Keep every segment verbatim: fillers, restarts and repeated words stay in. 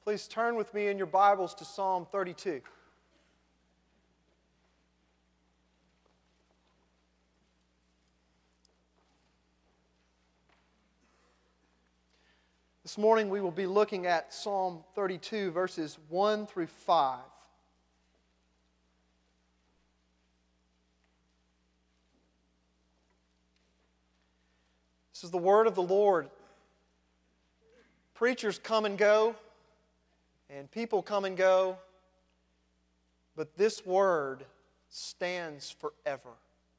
Please turn with me in your Bibles to Psalm thirty-two. This morning we will be looking at Psalm thirty-two, verses one through five. This is the word of the Lord. Preachers come and go, and people come and go, but this word stands forever.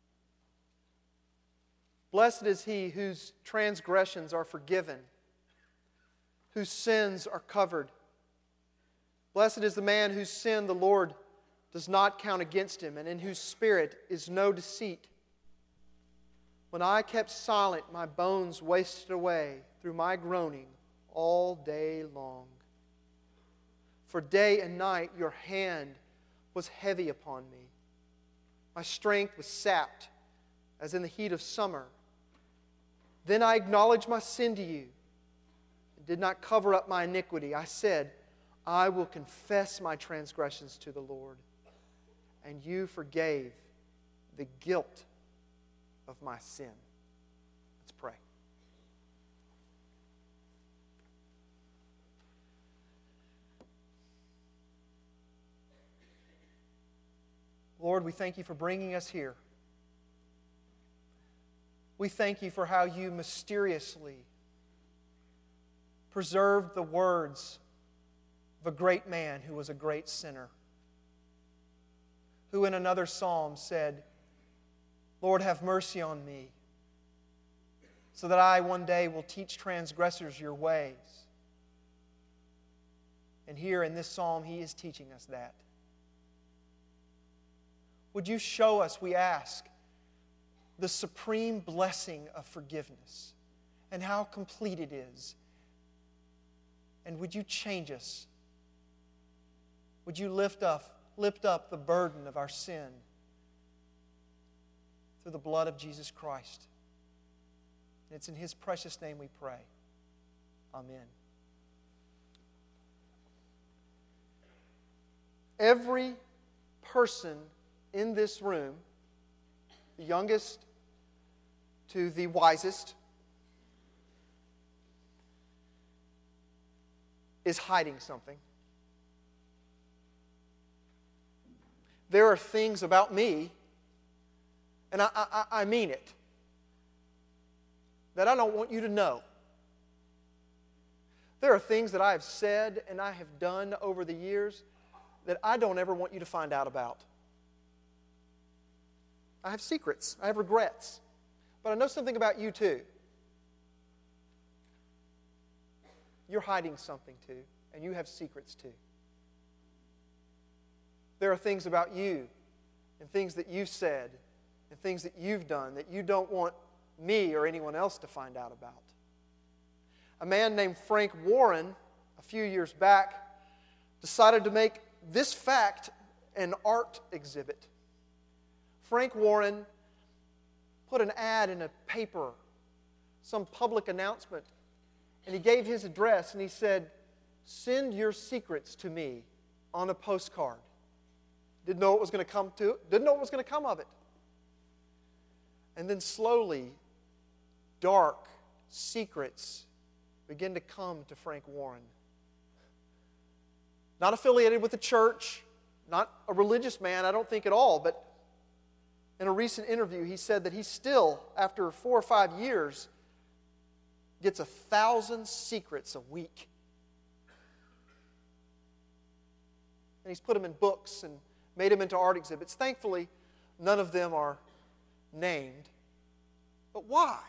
Blessed is he whose transgressions are forgiven, whose sins are covered. Blessed is the man whose sin the Lord does not count against him, and in whose spirit is no deceit. When I kept silent, my bones wasted away through my groaning all day long. For day and night your hand was heavy upon me. My strength was sapped as in the heat of summer. Then I acknowledged my sin to you and did not cover up my iniquity. I said, I will confess my transgressions to the Lord, and you forgave the guilt of my sin. Let's pray. Lord, we thank you for bringing us here. We thank you for how you mysteriously preserved the words of a great man who was a great sinner, who in another psalm said, Lord, have mercy on me, so that I one day will teach transgressors your ways. And here in this psalm, he is teaching us that. Would you show us, we ask, the supreme blessing of forgiveness and how complete it is? And would you change us? Would you lift up, lift up the burden of our sin through the blood of Jesus Christ? And it's in His precious name we pray. Amen. Every person in this room, the youngest to the wisest, is hiding something. There are things about me, and I, I, I mean it, that I don't want you to know. There are things that I have said and I have done over the years that I don't ever want you to find out about. I have secrets. I have regrets. But I know something about you too. You're hiding something too, and you have secrets too. There are things about you and things that you've said and things that you've done that you don't want me or anyone else to find out about. A man named Frank Warren, a few years back, decided to make this fact an art exhibit. Frank Warren put an ad in a paper, some public announcement, and he gave his address and he said, send your secrets to me on a postcard. Didn't know what was going to come to it, didn't know what was going to come of it. And then slowly, dark secrets began to come to Frank Warren. Not affiliated with the church, not a religious man, I don't think at all, but in a recent interview, he said that he still, after four or five years, gets a thousand secrets a week. And he's put them in books and made them into art exhibits. Thankfully, none of them are named. But why?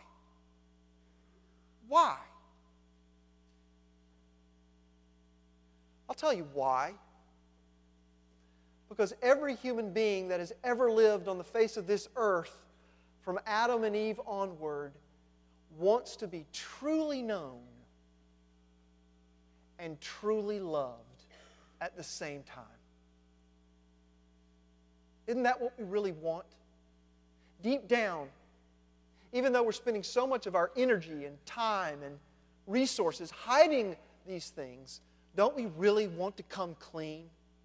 Why? I'll tell you why. Because every human being that has ever lived on the face of this earth, from Adam and Eve onward, wants to be truly known and truly loved at the same time. Isn't that what we really want? Deep down, even though we're spending so much of our energy and time and resources hiding these things, Don't we really want to come clean?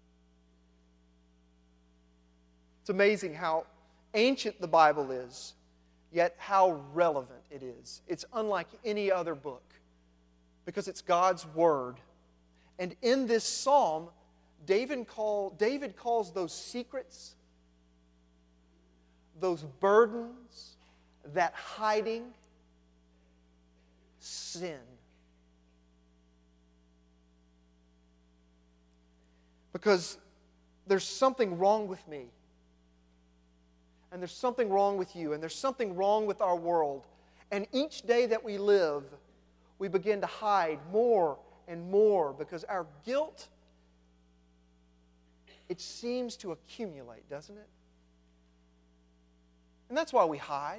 It's amazing how ancient the Bible is, yet how relevant it is. It's unlike any other book because it's God's Word. And in this psalm, David, call, David calls those secrets, those burdens, that hiding, sin. Because there's something wrong with me. And there's something wrong with you. And there's something wrong with our world. And each day that we live, we begin to hide more and more because our guilt, it seems to accumulate, doesn't it? And that's why we hide.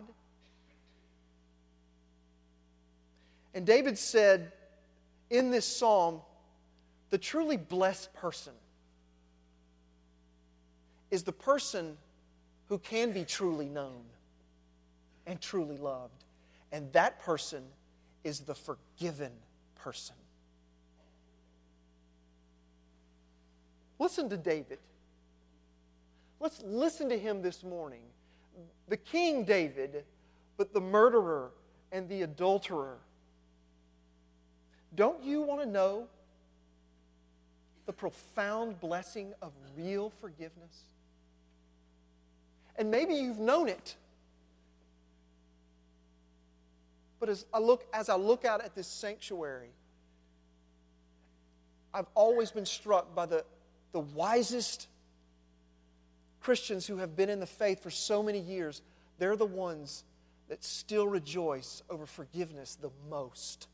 And David said in this psalm, the truly blessed person is the person who can be truly known and truly loved. And that person is the forgiven person. Listen to David. Let's listen to him this morning. The King David, but the murderer and the adulterer. Don't you want to know the profound blessing of real forgiveness? And maybe you've known it. But as I look, as I look out at this sanctuary, I've always been struck by the, the wisest Christians who have been in the faith for so many years. They're the ones that still rejoice over forgiveness the most.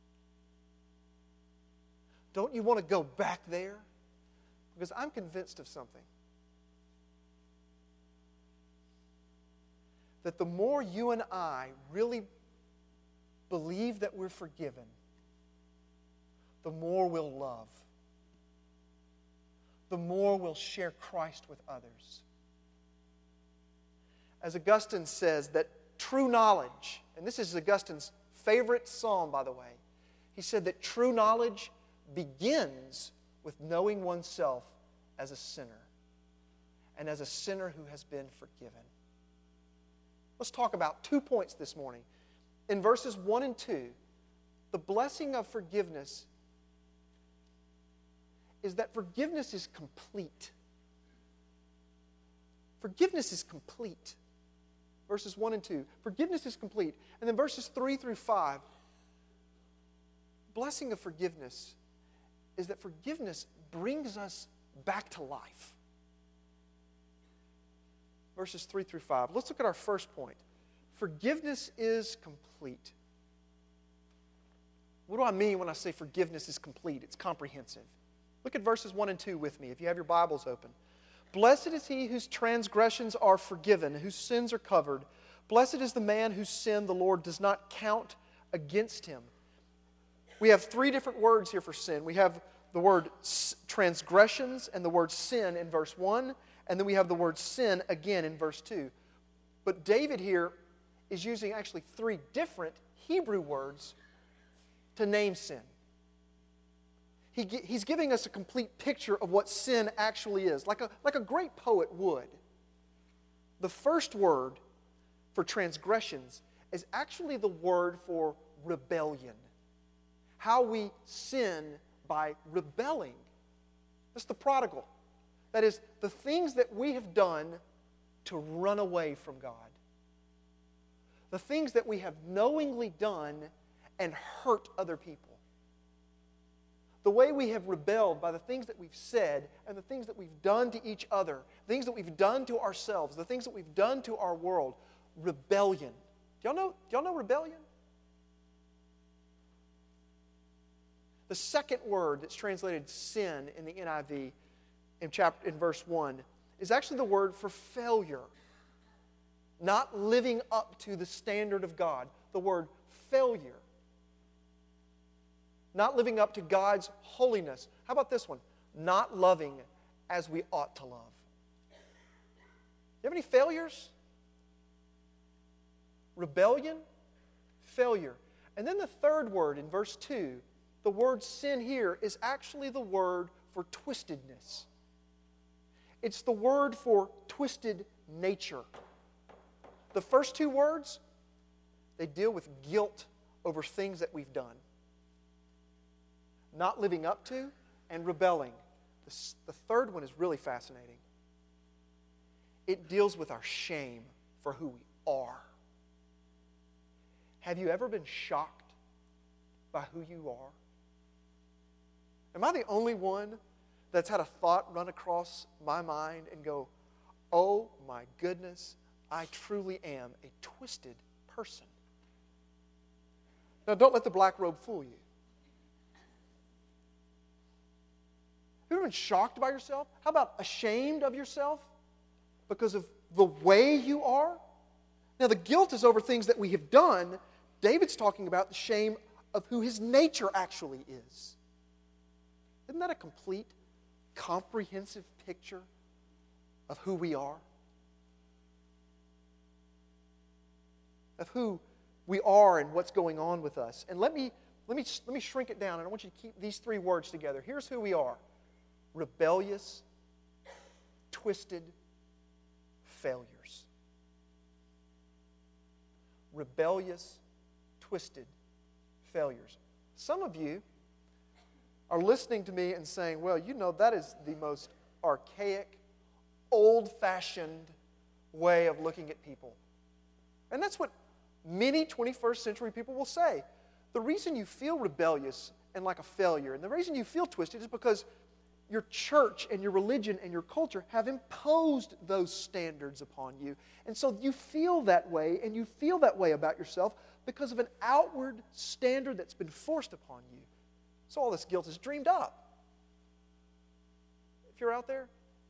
Don't you want to go back there? Because I'm convinced of something. That the more you and I really believe that we're forgiven, the more we'll love. The more we'll share Christ with others. As Augustine says, that true knowledge, and this is Augustine's favorite psalm, by the way, he said that true knowledge begins with knowing oneself as a sinner and as a sinner who has been forgiven. Let's talk about two points this morning. In verses one and two, the blessing of forgiveness is that forgiveness is complete. Forgiveness is complete. Verses one and two. Forgiveness is complete. And then verses three through five. Blessing of forgiveness is that forgiveness brings us back to life. Verses three through five. Let's look at our first point. Forgiveness is complete. What do I mean when I say forgiveness is complete? It's comprehensive. Look at verses one and two with me if you have your Bibles open. Blessed is he whose transgressions are forgiven, whose sins are covered. Blessed is the man whose sin the Lord does not count against him. We have three different words here for sin. We have the word transgressions and the word sin in verse one, and then we have the word sin again in verse two. But David here is using actually three different Hebrew words to name sin. He, he's giving us a complete picture of what sin actually is, like a, like a great poet would. The first word for transgressions is actually the word for rebellion. How we sin by rebelling. That's the prodigal. That is, the things that we have done to run away from God. The things that we have knowingly done and hurt other people. The way we have rebelled by the things that we've said and the things that we've done to each other, things that we've done to ourselves, the things that we've done to our world. Rebellion. Do y'all know, do y'all know rebellion? The second word that's translated sin in the N I V in chapter in verse one is actually the word for failure. Not living up to the standard of God. The word failure. Not living up to God's holiness. How about this one? Not loving as we ought to love. You have any failures? Rebellion, failure. And then the third word in verse two the word sin here is actually the word for twistedness. It's the word for twisted nature. The first two words, they deal with guilt over things that we've done. Not living up to and rebelling. The, the third one is really fascinating. It deals with our shame for who we are. Have you ever been shocked by who you are? Am I the only one that's had a thought run across my mind and go, oh my goodness, I truly am a twisted person? Now, don't let the black robe fool you. Have you ever been shocked by yourself? How about ashamed of yourself because of the way you are? Now, the guilt is over things that we have done. David's talking about the shame of who his nature actually is. Isn't that a complete, comprehensive picture of who we are? Of who we are and what's going on with us. And let me, let me, let me shrink it down, and I want you to keep these three words together. Here's who we are. Rebellious, twisted failures. Rebellious, twisted failures. Some of you are listening to me and saying, well, you know, that is the most archaic, old-fashioned way of looking at people. And that's what many twenty-first century people will say. The reason you feel rebellious and like a failure, and the reason you feel twisted is because your church and your religion and your culture have imposed those standards upon you. And so you feel that way, and you feel that way about yourself because of an outward standard that's been forced upon you. So all this guilt is dreamed up. If you're out there,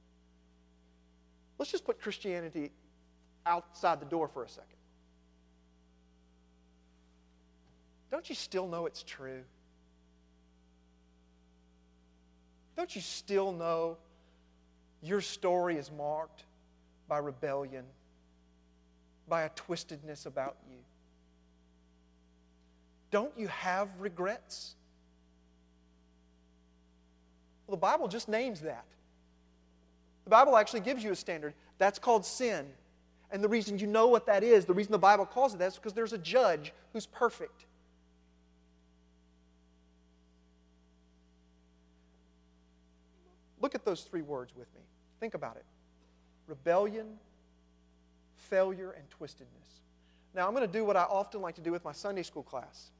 let's just put Christianity outside the door for a second. Don't you still know it's true? Don't you still know your story is marked by rebellion, by a twistedness about you? Don't you have regrets? Well, the Bible just names that. The Bible actually gives you a standard. That's called sin. And the reason you know what that is, the reason the Bible calls it that is because there's a judge who's perfect. Look at those three words with me. Think about it. Rebellion, failure, and twistedness. Now, I'm going to do what I often like to do with my Sunday school class.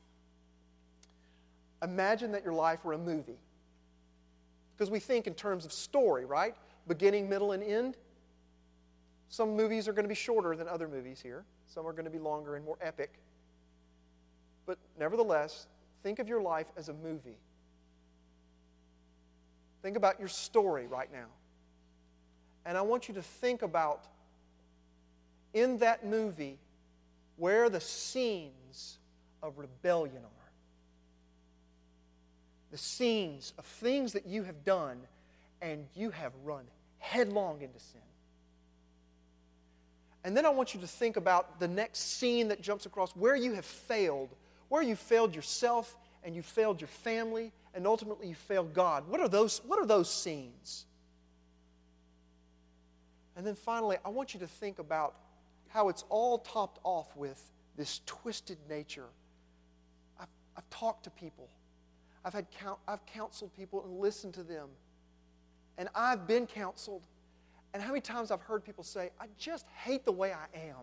Imagine that your life were a movie. Because we think in terms of story, right? Beginning, middle, and end. Some movies are going to be shorter than other movies here. Some are going to be longer and more epic. But nevertheless, think of your life as a movie. Think about your story right now. And I want you to think about, in that movie, where the scenes of rebellion are. The scenes of things that you have done and you have run headlong into sin. And then I want you to think about the next scene that jumps across where you have failed, where you failed yourself and you failed your family and ultimately you failed God. What are those, what are those scenes? And then finally, I want you to think about how it's all topped off with this twisted nature. I've, I've talked to people. I've, had, I've counseled people and listened to them. And I've been counseled. And how many times I've heard people say, I just hate the way I am.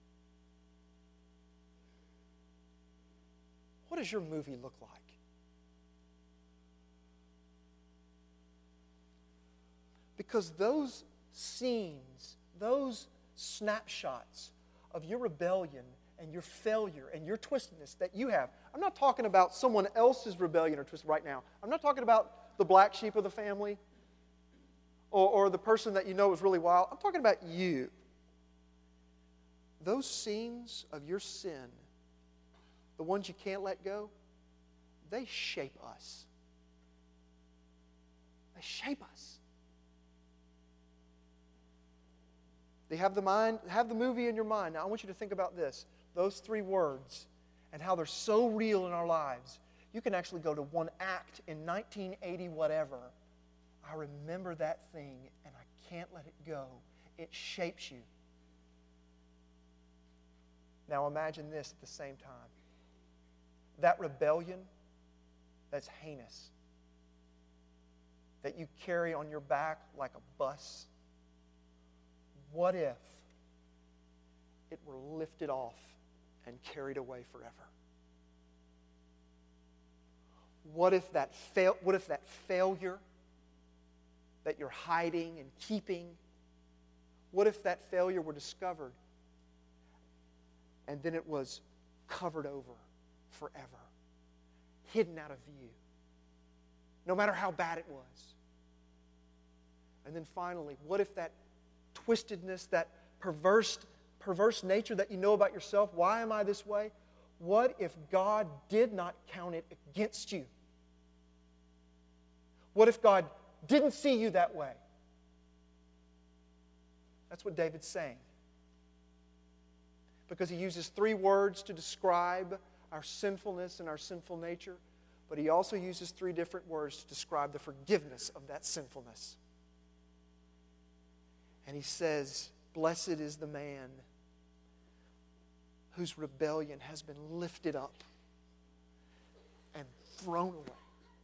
What does your movie look like? Because those scenes, those snapshots of your rebellion and your failure and your twistedness that you have. I'm not talking about someone else's rebellion or twist right now. I'm not talking about the black sheep of the family or, or the person that you know is really wild. I'm talking about you. Those scenes of your sin, the ones you can't let go, they shape us. They shape us. They have the mind, have the movie in your mind. Now I want you to think about this. Those three words and how they're so real in our lives. You can actually go to one act in nineteen eighty whatever. I remember that thing and I can't let it go. It shapes you. Now imagine this at the same time. That rebellion that's heinous, that you carry on your back like a bus, what if it were lifted off and carried away forever? What if that fail, what if that failure that you're hiding and keeping, what if that failure were discovered and then it was covered over forever, hidden out of view, no matter how bad it was? And then finally, what if that twistedness, that perverse, perverse nature that you know about yourself, why am I this way? What if God did not count it against you? What if God didn't see you that way? That's what David's saying. Because he uses three words to describe our sinfulness and our sinful nature, but he also uses three different words to describe the forgiveness of that sinfulness. And he says, blessed is the man whose rebellion has been lifted up and thrown away.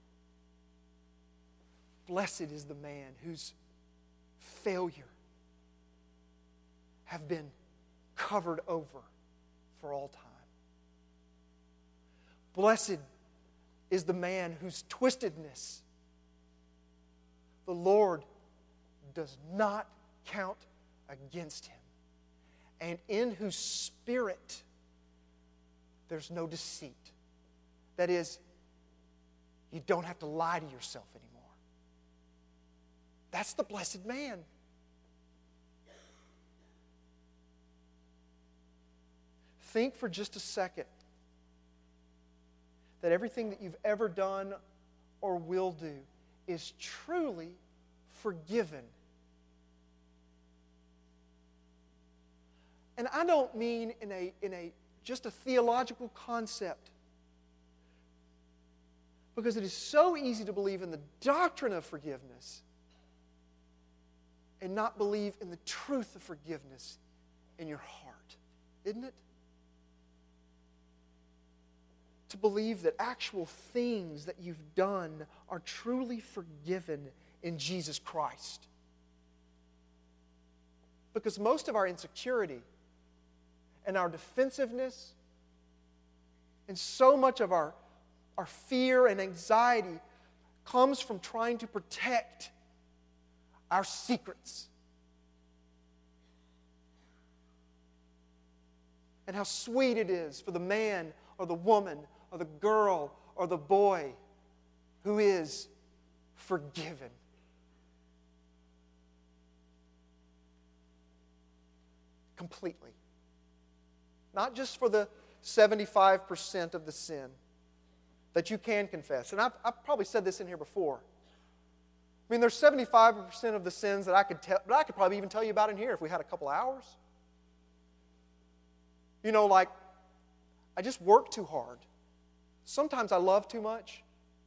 Blessed is the man whose failure have been covered over for all time. Blessed is the man whose twistedness the Lord does not count against him, and in whose spirit there's no deceit. That is, you don't have to lie to yourself anymore. That's the blessed man. Think for just a second that everything that you've ever done or will do is truly forgiven. And I don't mean in a, in a just a theological concept, because it is so easy to believe in the doctrine of forgiveness and not believe in the truth of forgiveness in your heart, isn't it? To believe that actual things that you've done are truly forgiven in Jesus Christ. Because most of our insecurity and our defensiveness and so much of our, our fear and anxiety comes from trying to protect our secrets. And how sweet it is for the man or the woman or the girl or the boy who is forgiven. Completely. Not just for the seventy-five percent of the sin that you can confess. And I've, I've probably said this in here before. I mean, there's seventy-five percent of the sins that I could tell, but I could probably even tell you about in here if we had a couple hours. You know, like, I just work too hard. Sometimes I love too much.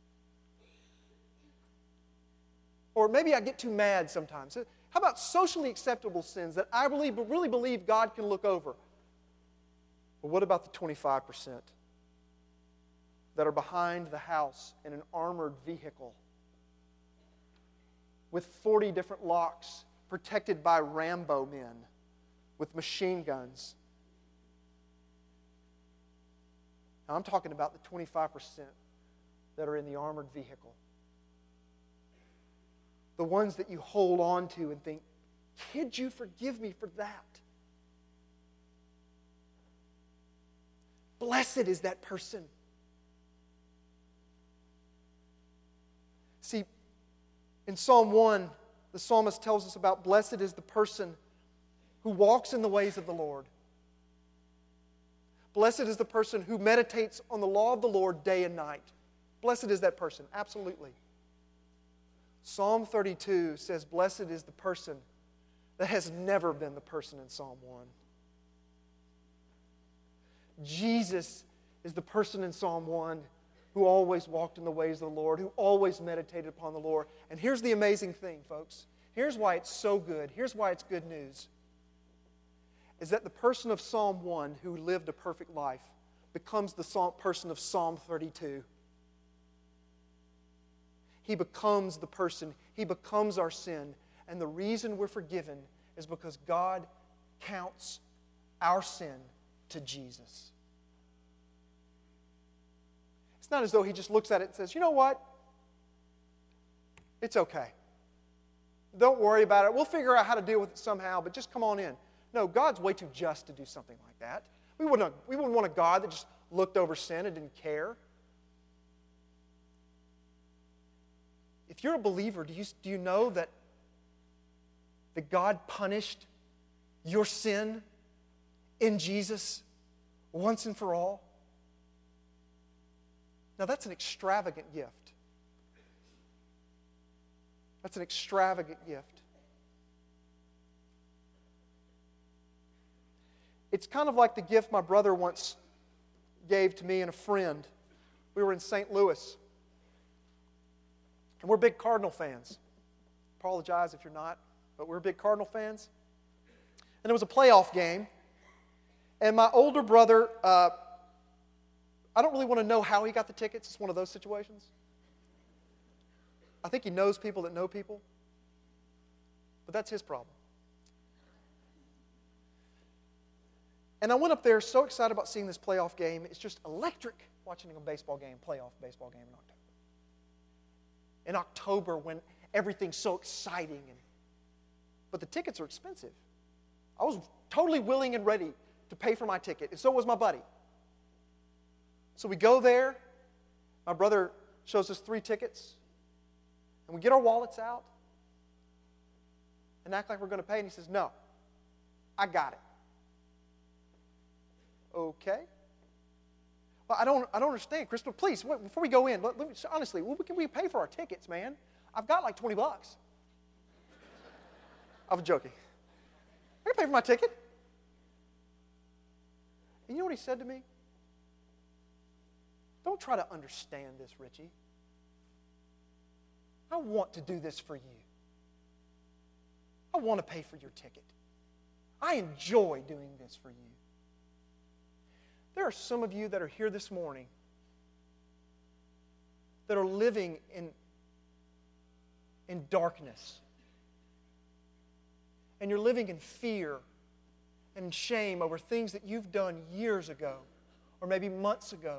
Or maybe I get too mad sometimes. How about socially acceptable sins that I really, really believe God can look over? But what about the twenty-five percent that are behind the house in an armored vehicle with forty different locks, protected by Rambo men with machine guns? Now, I'm talking about the twenty-five percent that are in the armored vehicle. The ones that you hold on to and think, could you forgive me for that? Blessed is that person. See, in Psalm one, the psalmist tells us about blessed is the person who walks in the ways of the Lord. Blessed is the person who meditates on the law of the Lord day and night. Blessed is that person, absolutely. Psalm thirty-two says, blessed is the person that has never been the person in Psalm one. Jesus is the person in Psalm one who always walked in the ways of the Lord, who always meditated upon the Lord. And here's the amazing thing, folks. Here's why it's so good. Here's why it's good news. Is that the person of Psalm one who lived a perfect life becomes the psalm, person of Psalm thirty-two. He becomes the person. He becomes our sin. And the reason we're forgiven is because God counts our sin to Jesus. It's not as though He just looks at it and says, you know what? It's okay. Don't worry about it. We'll figure out how to deal with it somehow, but just come on in. No, God's way too just to do something like that. We wouldn't, we wouldn't want a God that just looked over sin and didn't care. If you're a believer, do you, do you know that, that God punished your sin in Jesus once and for all? Now that's an extravagant gift. That's an extravagant gift. It's kind of like the gift my brother once gave to me and a friend. We were in Saint Louis. And we're big Cardinal fans. Apologize if you're not, but we're big Cardinal fans. And it was a playoff game. And my older brother, uh, I don't really want to know how he got the tickets. It's one of those situations. I think he knows people that know people. But that's his problem. And I went up there so excited about seeing this playoff game. It's just electric watching a baseball game, playoff baseball game in October. In October when everything's so exciting. And, but the tickets are expensive. I was totally willing and ready to pay for my ticket, and so was my buddy. So we go there. My brother shows us three tickets. And we get our wallets out and act like we're going to pay. And he says, no, I got it. Okay. Well, I don't, I don't understand. Crystal, please, wait, before we go in, let, let me, honestly, what can we pay for our tickets, man? I've got like twenty bucks. I was joking. I can pay for my ticket. And you know what he said to me? Don't try to understand this, Richie. I want to do this for you. I want to pay for your ticket. I enjoy doing this for you. There are some of you that are here this morning that are living in, in darkness. And you're living in fear and shame over things that you've done years ago or maybe months ago.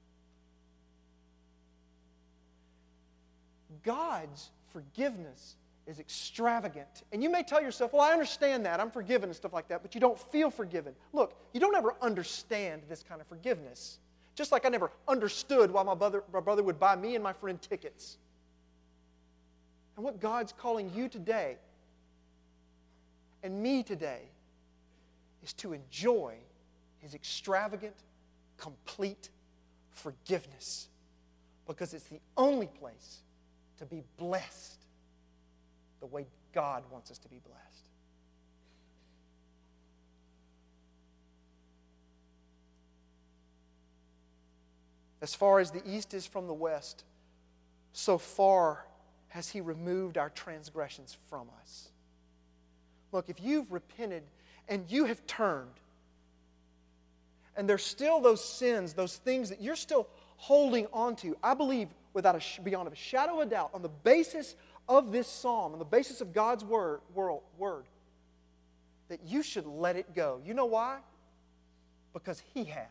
God's forgiveness is extravagant. And you may tell yourself, well, I understand that. I'm forgiven and stuff like that, but you don't feel forgiven. Look, you don't ever understand this kind of forgiveness. Just like I never understood why my brother, my brother would buy me and my friend tickets. And what God's calling you today and me today is to enjoy His extravagant, complete forgiveness. Because it's the only place to be blessed the way God wants us to be blessed. As far as the east is from the west, so far has He removed our transgressions from us. Look, if you've repented and you have turned, and there's still those sins, those things that you're still holding on to, I believe without a, beyond a shadow of a doubt, on the basis of this psalm, on the basis of God's word, word, word, that you should let it go. You know why? Because He has.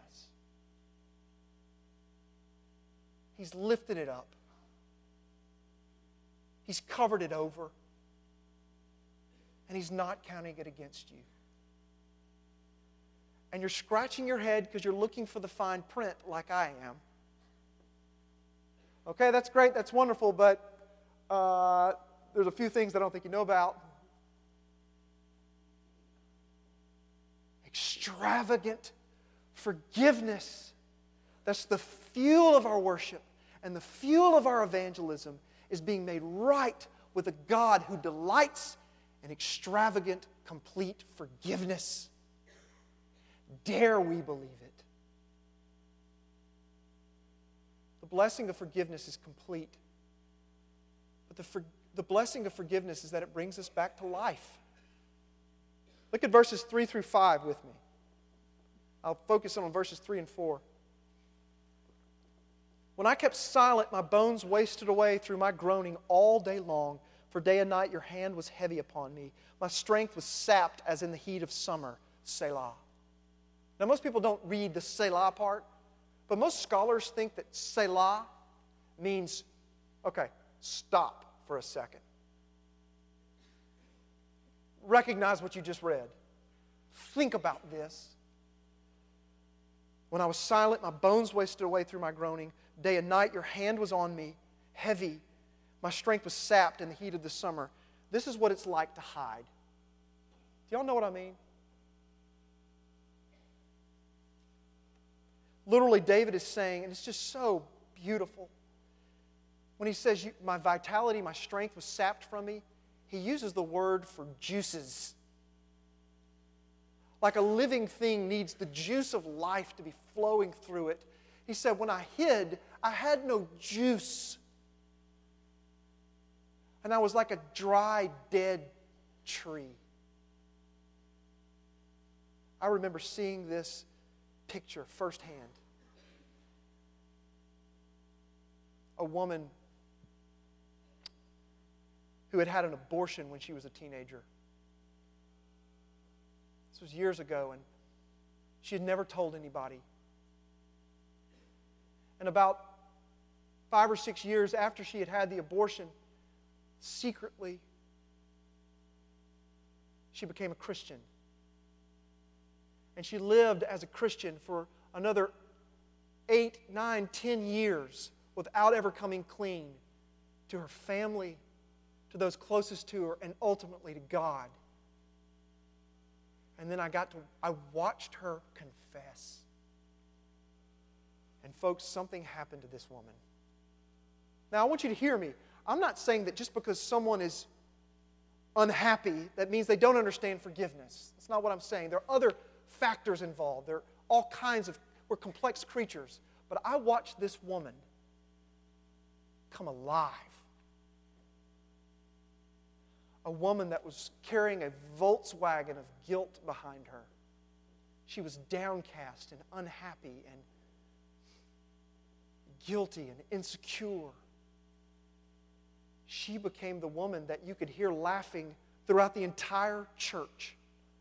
He's lifted it up. He's covered it over. And He's not counting it against you. And you're scratching your head because you're looking for the fine print like I am. Okay, that's great, that's wonderful, but uh, there's a few things I don't think you know about. Extravagant forgiveness. That's the fuel of our worship and the fuel of our evangelism is being made right with a God who delights in extravagant, complete forgiveness. Dare we believe it? The blessing of forgiveness is complete. But the, for, the blessing of forgiveness is that it brings us back to life. Look at verses three through five with me. I'll focus on verses three and four. When I kept silent, my bones wasted away through my groaning all day long. For day and night your hand was heavy upon me. My strength was sapped as in the heat of summer. Selah. Now most people don't read the Selah part, but most scholars think that Selah means, okay, stop for a second. Recognize what you just read. Think about this. When I was silent, my bones wasted away through my groaning. Day and night your hand was on me, heavy. My strength was sapped in the heat of the summer. This is what it's like to hide. Do y'all know what I mean? Literally, David is saying, and it's just so beautiful, when he says, my vitality, my strength was sapped from me, he uses the word for juices. Like a living thing needs the juice of life to be flowing through it. He said, when I hid, I had no juice. And I was like a dry, dead tree. I remember seeing this picture firsthand. A woman who had had an abortion when she was a teenager. This was years ago, and she had never told anybody. And about five or six years after she had had the abortion, secretly, she became a Christian. And she lived as a Christian for another eight, nine, ten years without ever coming clean to her family, to those closest to her, and ultimately to God. And then I got to, I watched her confess. And folks, something happened to this woman. Now, I want you to hear me. I'm not saying that just because someone is unhappy, that means they don't understand forgiveness. That's not what I'm saying. There are other factors involved. There are all kinds of, we're complex creatures. But I watched this woman come alive. A woman that was carrying a Volkswagen of guilt behind her. She was downcast and unhappy and guilty and insecure. She became the woman that you could hear laughing throughout the entire church.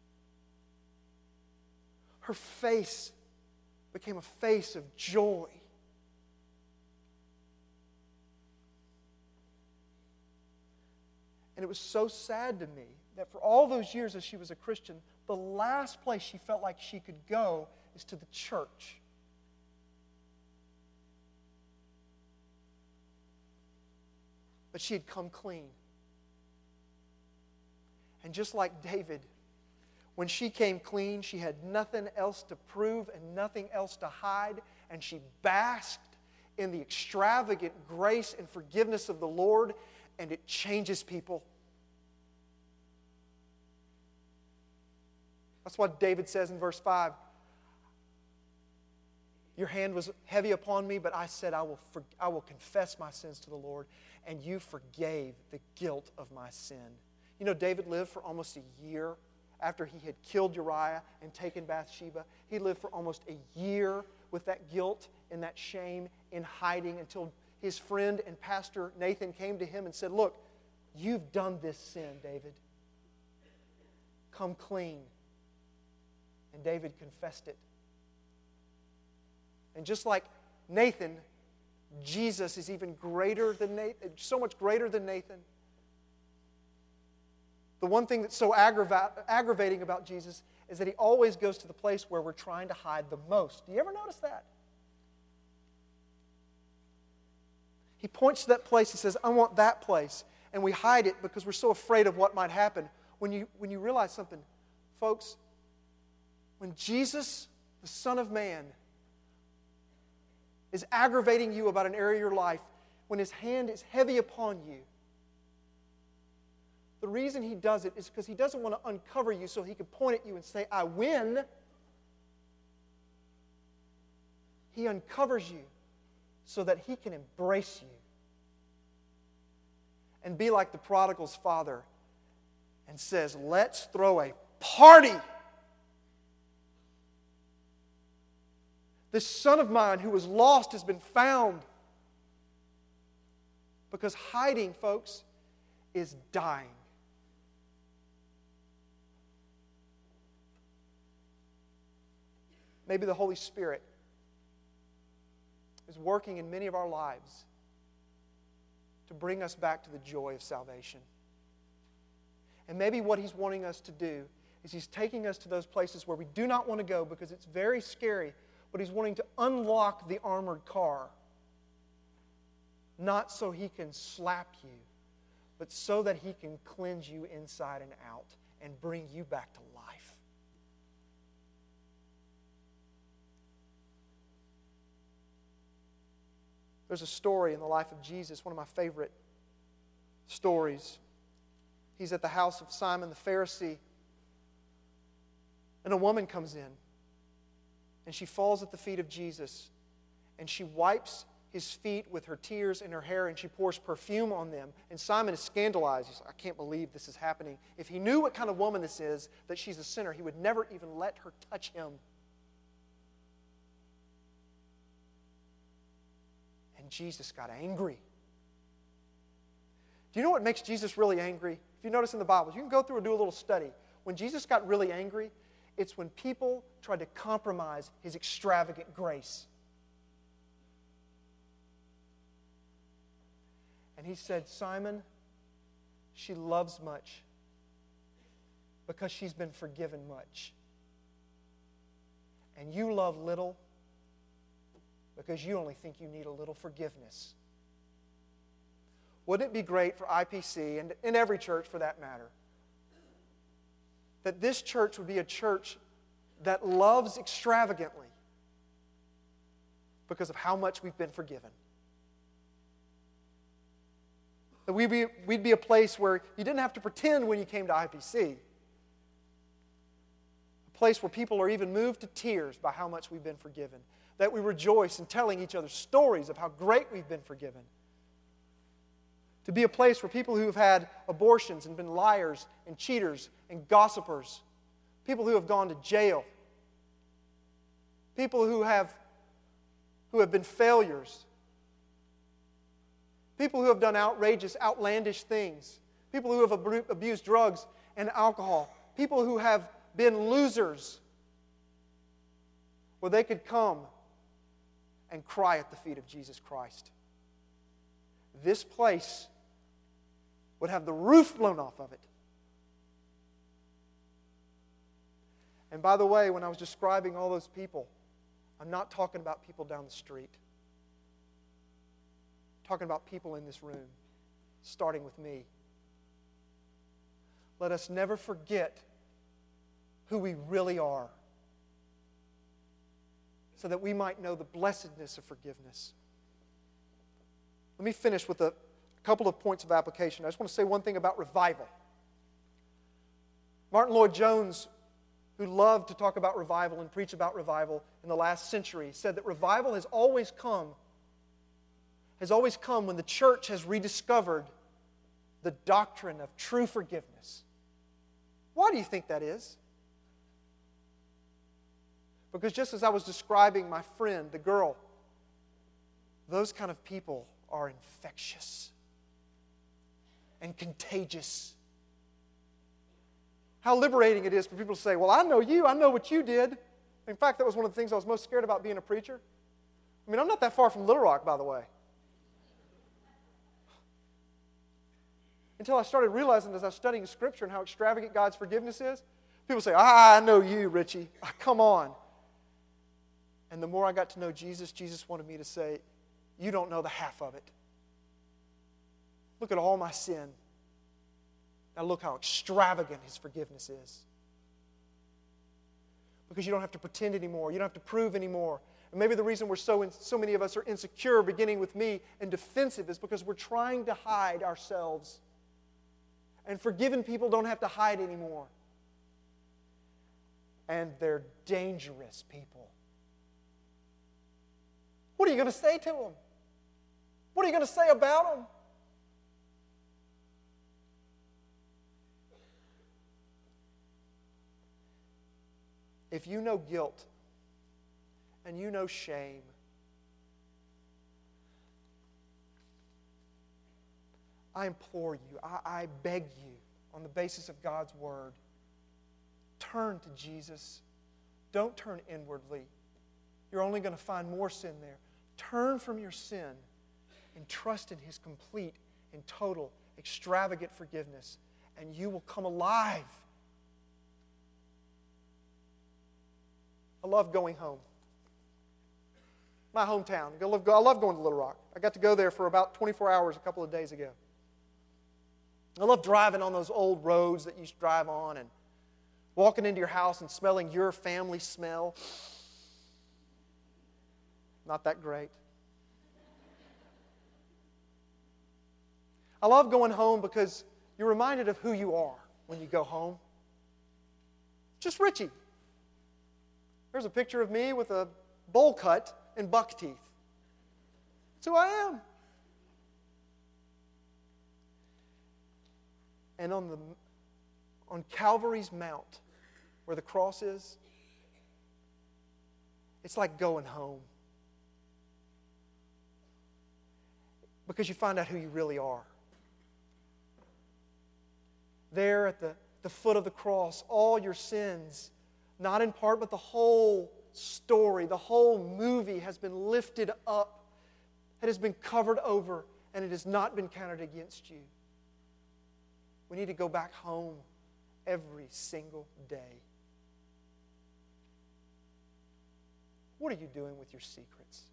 Her face became a face of joy. And it was so sad to me that for all those years as she was a Christian, the last place she felt like she could go is to the church. But she had come clean. And just like David, when she came clean, she had nothing else to prove and nothing else to hide, and she basked in the extravagant grace and forgiveness of the Lord, and it changes people. That's what David says in verse five. Your hand was heavy upon me, but I said, I will, for, I will confess my sins to the Lord, and you forgave the guilt of my sin. You know, David lived for almost a year after he had killed Uriah and taken Bathsheba. He lived for almost a year with that guilt and that shame in hiding until his friend and pastor Nathan came to him and said, look, you've done this sin, David. Come clean. And David confessed it. And just like Nathan, Jesus is even greater than Nathan, so much greater than Nathan. The one thing that's so aggrava- aggravating about Jesus is that he always goes to the place where we're trying to hide the most. Do you ever notice that? He points to that place and says, I want that place. And we hide it because we're so afraid of what might happen. When you, when you realize something, folks, when Jesus, the Son of Man, is aggravating you about an area of your life, when His hand is heavy upon you, the reason He does it is because He doesn't want to uncover you so He can point at you and say, I win. He uncovers you so that He can embrace you and be like the prodigal's father and says, let's throw a party. This son of mine who was lost has been found. Because hiding, folks, is dying. Maybe the Holy Spirit is working in many of our lives to bring us back to the joy of salvation. And maybe what He's wanting us to do is He's taking us to those places where we do not want to go because it's very scary, but He's wanting to unlock the armored car. Not so He can slap you, but so that He can cleanse you inside and out and bring you back to life. There's a story in the life of Jesus, one of my favorite stories. He's at the house of Simon the Pharisee, and a woman comes in, and she falls at the feet of Jesus, and she wipes His feet with her tears and her hair, and she pours perfume on them. And Simon is scandalized. He's like, I can't believe this is happening. If he knew what kind of woman this is, that she's a sinner, he would never even let her touch him. And Jesus got angry. Do you know what makes Jesus really angry? If you notice in the Bible, you can go through and do a little study. When Jesus got really angry, it's when people tried to compromise His extravagant grace. And He said, Simon, she loves much because she's been forgiven much. And you love little because you only think you need a little forgiveness. Wouldn't it be great for I P C, and in every church for that matter, that this church would be a church that loves extravagantly because of how much we've been forgiven? That we'd be, we'd be a place where you didn't have to pretend when you came to I P C. A place where people are even moved to tears by how much we've been forgiven. That we rejoice in telling each other stories of how great we've been forgiven. To be a place where people who have had abortions and been liars and cheaters and gossipers, people who have gone to jail, people who have, who have been failures, people who have done outrageous, outlandish things, people who have abu- abused drugs and alcohol, people who have been losers, where they could come and cry at the feet of Jesus Christ. This place would have the roof blown off of it. And by the way, when I was describing all those people, I'm not talking about people down the street. I'm talking about people in this room, starting with me. Let us never forget who we really are, so that we might know the blessedness of forgiveness. Let me finish with a couple of points of application. I just want to say one thing about revival. Martin Lloyd-Jones, who loved to talk about revival and preach about revival in the last century, said that revival has always come, has always come when the church has rediscovered the doctrine of true forgiveness. Why do you think that is? Because just as I was describing my friend, the girl, those kind of people are infectious and contagious. How liberating it is for people to say, well, I know you, I know what you did. In fact, that was one of the things I was most scared about being a preacher. I mean, I'm not that far from Little Rock, by the way. Until I started realizing as I was studying Scripture and how extravagant God's forgiveness is, people say, ah, I know you, Richie. Ah, come on. And the more I got to know Jesus, Jesus wanted me to say, you don't know the half of it. Look at all my sin. Now look how extravagant His forgiveness is. Because you don't have to pretend anymore. You don't have to prove anymore. And maybe the reason we're so, in, so many of us are insecure, beginning with me, and defensive is because we're trying to hide ourselves. And forgiven people don't have to hide anymore. And they're dangerous people. What are you going to say to them? What are you going to say about them? If you know guilt and you know shame, I implore you, I, I beg you, on the basis of God's Word, turn to Jesus. Don't turn inwardly. You're only going to find more sin there. Turn from your sin and trust in His complete and total, extravagant forgiveness, and you will come alive. I love going home. My hometown. I love going to Little Rock. I got to go there for about twenty-four hours a couple of days ago. I love driving on those old roads that you used to drive on and walking into your house and smelling your family smell. Not that great. I love going home because you're reminded of who you are when you go home. Just Richie. There's a picture of me with a bowl cut and buck teeth. That's who I am. And on the on Calvary's Mount, where the cross is, it's like going home. Because you find out who you really are. There at the, the foot of the cross, all your sins, not in part, but the whole story, the whole movie has been lifted up. It has been covered over, and it has not been counted against you. We need to go back home every single day. What are you doing with your secrets?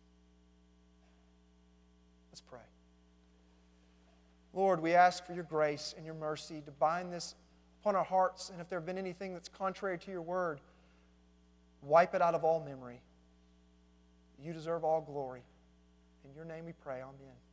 Let's pray. Lord, we ask for your grace and your mercy to bind this upon our hearts, and if there have been anything that's contrary to your word, wipe it out of all memory. You deserve all glory. In your name we pray. Amen.